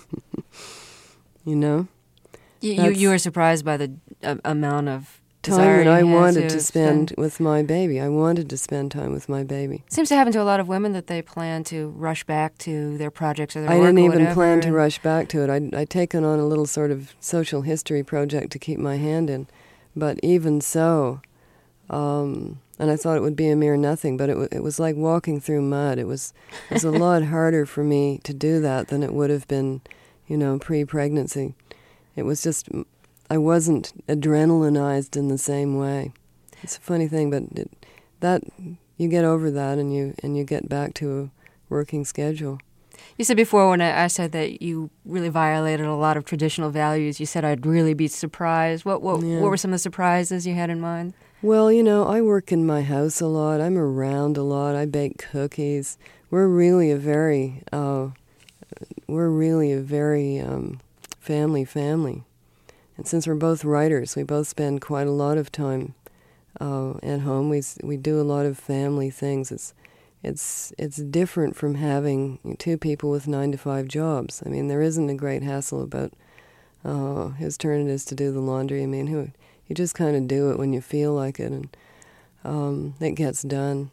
You know? You, you That's- you were surprised by the uh, amount of Time desire that I you had wanted to spend with my baby. I wanted to spend time with my baby. Seems to happen to a lot of women that they plan to rush back to their projects or their I work didn't or even whatever, plan to and- rush back to it. I'd, I'd taken on a little sort of social history project to keep my hand in. But even so, um, and I thought it would be a mere nothing, but it, w- it was like walking through mud. It was, it was a lot harder for me to do that than it would have been, you know, pre-pregnancy. It was just, I wasn't adrenalinized in the same way. It's a funny thing, but it, that you get over that and you and you get back to a working schedule. You said before when I, I said that you really violated a lot of traditional values, you said I'd really be surprised. What what, Yeah. what were some of the surprises you had in mind? Well, you know, I work in my house a lot. I'm around a lot. I bake cookies. We're really a very, uh, we're really a very um, family family. And since we're both writers, we both spend quite a lot of time uh, at home. We s- we do a lot of family things. It's it's it's different from having two people with nine to five jobs. I mean, there isn't a great hassle about uh, whose turn it is to do the laundry. I mean, who you just kind of do it when you feel like it, and um, it gets done.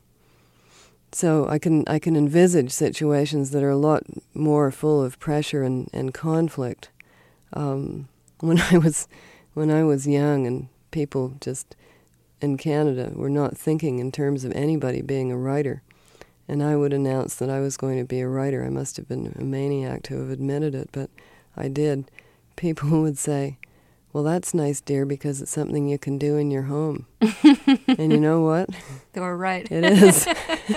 So I can I can envisage situations that are a lot more full of pressure and, and conflict. Um, when I was when I was young, and people just in Canada were not thinking in terms of anybody being a writer, and I would announce that I was going to be a writer. I must have been a maniac to have admitted it, but I did. People would say, "Well, that's nice, dear, because it's something you can do in your home." And you know what? They were right. It is.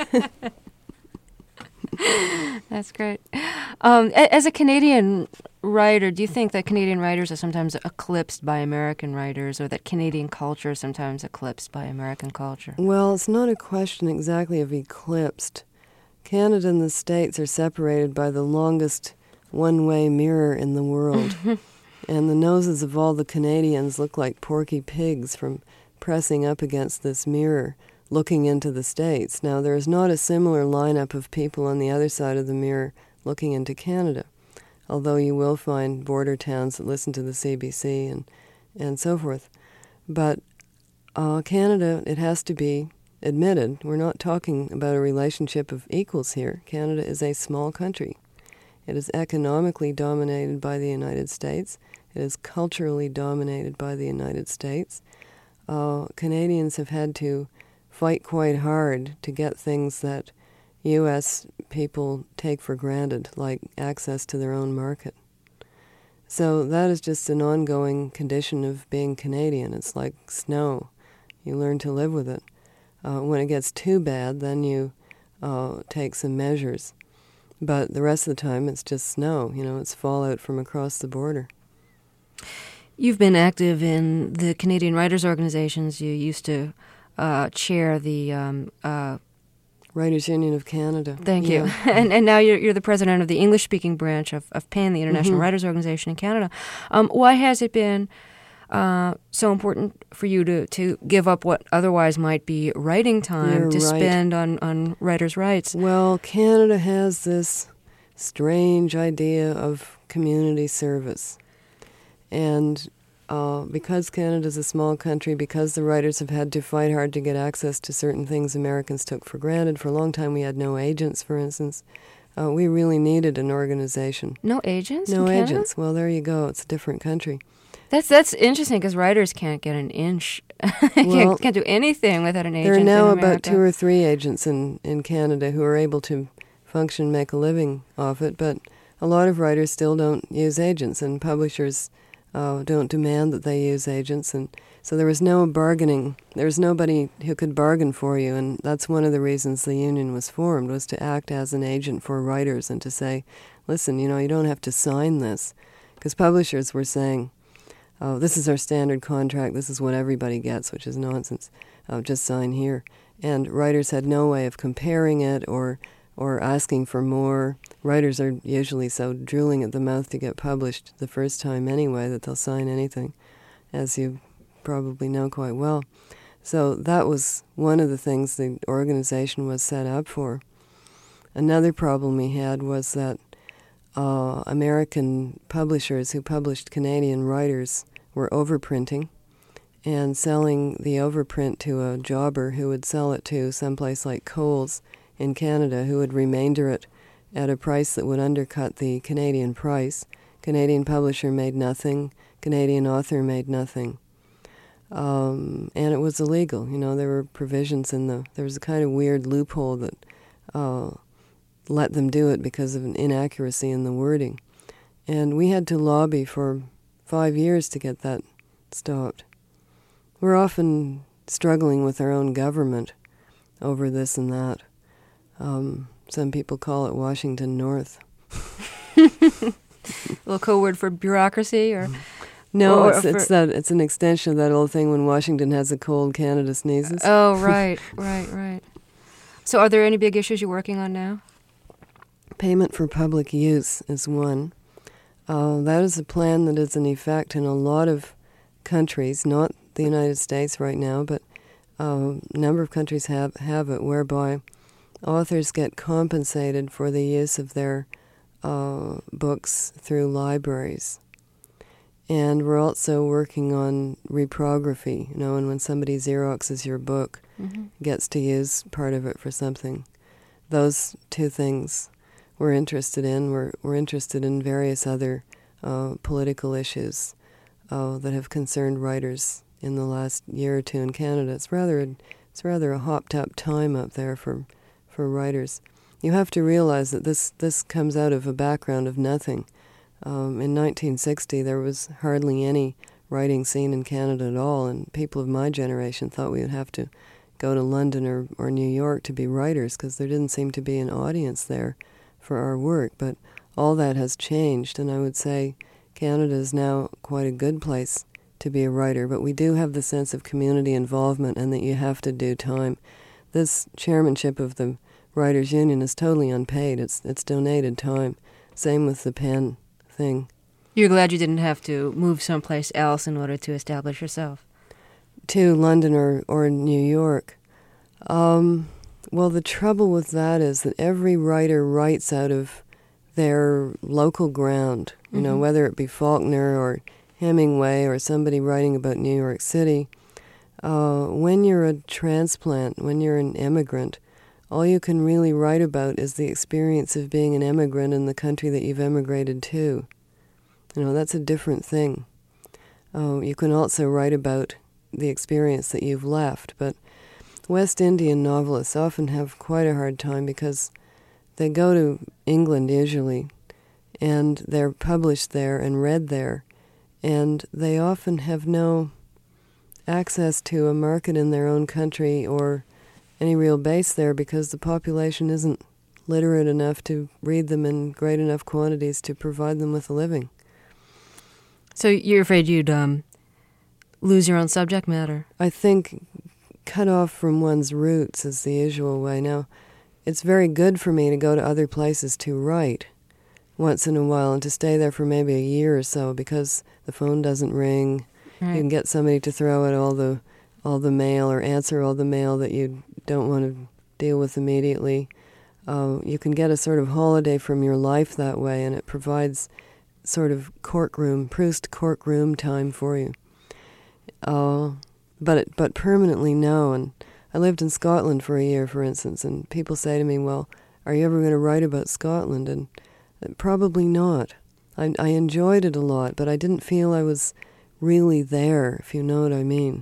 That's great. Um, a- as a Canadian writer, do you think that Canadian writers are sometimes eclipsed by American writers, or that Canadian culture is sometimes eclipsed by American culture? Well, it's not a question exactly of eclipsed. Canada and the States are separated by the longest one-way mirror in the world. And the noses of all the Canadians look like porky pigs from pressing up against this mirror, looking into the States. Now, there is not a similar lineup of people on the other side of the mirror looking into Canada, although you will find border towns that listen to the C B C and, and so forth. But uh, Canada, it has to be admitted, we're not talking about a relationship of equals here. Canada is a small country. It is economically dominated by the United States. It is culturally dominated by the United States. Uh, Canadians have had to fight quite hard to get things that U S people take for granted, like access to their own market. So that is just an ongoing condition of being Canadian. It's like snow. You learn to live with it. Uh, when it gets too bad, then you uh, take some measures. But the rest of the time, it's just snow. You know, it's fallout from across the border. You've been active in the Canadian Writers' Organizations. You used to uh, chair the um, uh, Writers' Union of Canada. Thank yeah. you. and and now you're you're the president of the English-speaking branch of, of PEN, the International Mm-hmm. Writers' Organization in Canada. Um, why has it been uh, so important for you to, to give up what otherwise might be writing time You're to right. spend on, on writers' rights? Well, Canada has this strange idea of community service. And uh, because Canada's a small country, because the writers have had to fight hard to get access to certain things Americans took for granted, for a long time we had no agents, for instance. Uh, we really needed an organization. No agents No in Canada? agents. Well, there you go. It's a different country. That's that's interesting because writers can't get an inch. Well, can't, can't do anything without an agent. There are now in about America. two or three agents in, in Canada who are able to function, make a living off it, but a lot of writers still don't use agents, and publishers uh, don't demand that they use agents, and so there was no bargaining. There was nobody who could bargain for you, and that's one of the reasons the union was formed, was to act as an agent for writers and to say, listen, you know, you don't have to sign this, because publishers were saying, oh, this is our standard contract, this is what everybody gets, which is nonsense. Uh, just sign here. And writers had no way of comparing it or or asking for more. Writers are usually so drooling at the mouth to get published the first time anyway that they'll sign anything, as you probably know quite well. So that was one of the things the organization was set up for. Another problem we had was that uh, American publishers who published Canadian writers were overprinting and selling the overprint to a jobber who would sell it to someplace like Coles in Canada, who would remainder it at a price that would undercut the Canadian price. Canadian publisher made nothing. Canadian author made nothing. Um, and it was illegal. You know, there were provisions in the... There was a kind of weird loophole that uh, let them do it because of an inaccuracy in the wording. And we had to lobby for five years to get that stopped. We're often struggling with our own government over this and that. Um, some people call it Washington North. A little code word for bureaucracy, or no, or it's, for, it's that it's an extension of that old thing when Washington has a cold, Canada sneezes. Oh, right, right, right. So, are there any big issues you're working on now? Payment for public use is one. Uh, that is a plan that is in effect in a lot of countries, not the United States right now, but uh, a number of countries have have it, whereby authors get compensated for the use of their uh, books through libraries. And we're also working on reprography, you know, and when somebody Xeroxes your book, Mm-hmm. gets to use part of it for something. Those two things we're interested in. We're, we're interested in various other uh, political issues uh, that have concerned writers in the last year or two in Canada. It's rather a, it's rather a hopped-up time up there for for writers. You have to realize that this, this comes out of a background of nothing. Um, in nineteen sixty, there was hardly any writing scene in Canada at all, and people of my generation thought we would have to go to London or, or New York to be writers because there didn't seem to be an audience there for our work. But all that has changed, and I would say Canada is now quite a good place to be a writer, but we do have the sense of community involvement and that you have to do time. This chairmanship of the Writers' Union is totally unpaid. It's it's donated time. Same with the PEN thing. You're glad you didn't have to move someplace else in order to establish yourself. To London or, or New York. Um, well, the trouble with that is that every writer writes out of their local ground, you mm-hmm. know, whether it be Faulkner or Hemingway or somebody writing about New York City. Uh, when you're a transplant, when you're an immigrant, all you can really write about is the experience of being an immigrant in the country that you've emigrated to. You know, that's a different thing. Uh, you can also write about the experience that you've left, but West Indian novelists often have quite a hard time because they go to England usually, and they're published there and read there, and they often have no access to a market in their own country or any real base there because the population isn't literate enough to read them in great enough quantities to provide them with a living. So you're afraid you'd um, lose your own subject matter? I think cut off from one's roots is the usual way. Now, it's very good for me to go to other places to write once in a while and to stay there for maybe a year or so because the phone doesn't ring. Right. You can get somebody to throw out all the all the mail or answer all the mail that you don't want to deal with immediately. Uh, you can get a sort of holiday from your life that way, and it provides sort of courtroom, Proust courtroom time for you. Uh, but it, but permanently, no. And I lived in Scotland for a year, for instance, and people say to me, well, are you ever going to write about Scotland? And probably not. I, I enjoyed it a lot, but I didn't feel I was really there, if you know what I mean.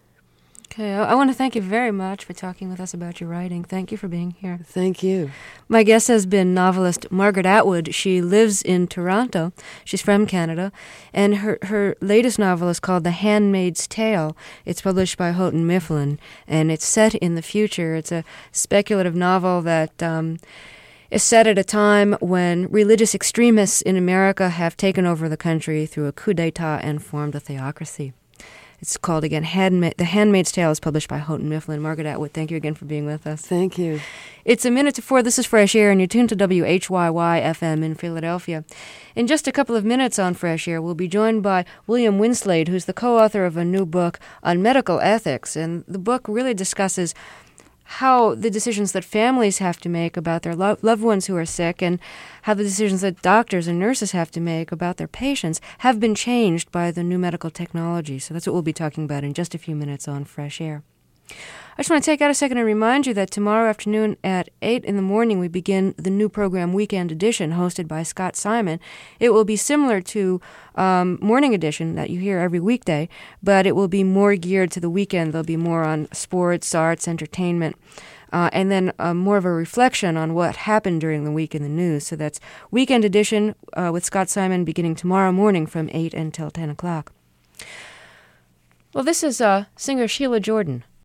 Okay, I, I want to thank you very much for talking with us about your writing. Thank you for being here. Thank you. My guest has been novelist Margaret Atwood. She lives in Toronto. She's from Canada. And her, her latest novel is called The Handmaid's Tale. It's published by Houghton Mifflin, and it's set in the future. It's a speculative novel that um, is set at a time when religious extremists in America have taken over the country through a coup d'etat and formed a theocracy. It's called, again, Handma- The Handmaid's Tale is published by Houghton Mifflin. Margaret Atwood, thank you again for being with us. Thank you. It's a minute to four. This is Fresh Air, and you're tuned to W H Y Y F M in Philadelphia. In just a couple of minutes on Fresh Air, we'll be joined by William Winslade, who's the co-author of a new book on medical ethics. And the book really discusses how the decisions that families have to make about their lo- loved ones who are sick and how the decisions that doctors and nurses have to make about their patients have been changed by the new medical technology. So that's what we'll be talking about in just a few minutes on Fresh Air. I just want to take out a second and remind you that tomorrow afternoon at eight in the morning we begin the new program Weekend Edition hosted by Scott Simon. It will be similar to um, Morning Edition that you hear every weekday, but it will be more geared to the weekend. There'll be more on sports, arts, entertainment, uh, and then uh, more of a reflection on what happened during the week in the news. So that's Weekend Edition uh, with Scott Simon beginning tomorrow morning from eight until ten o'clock. Well, this is uh, singer Sheila Jordan.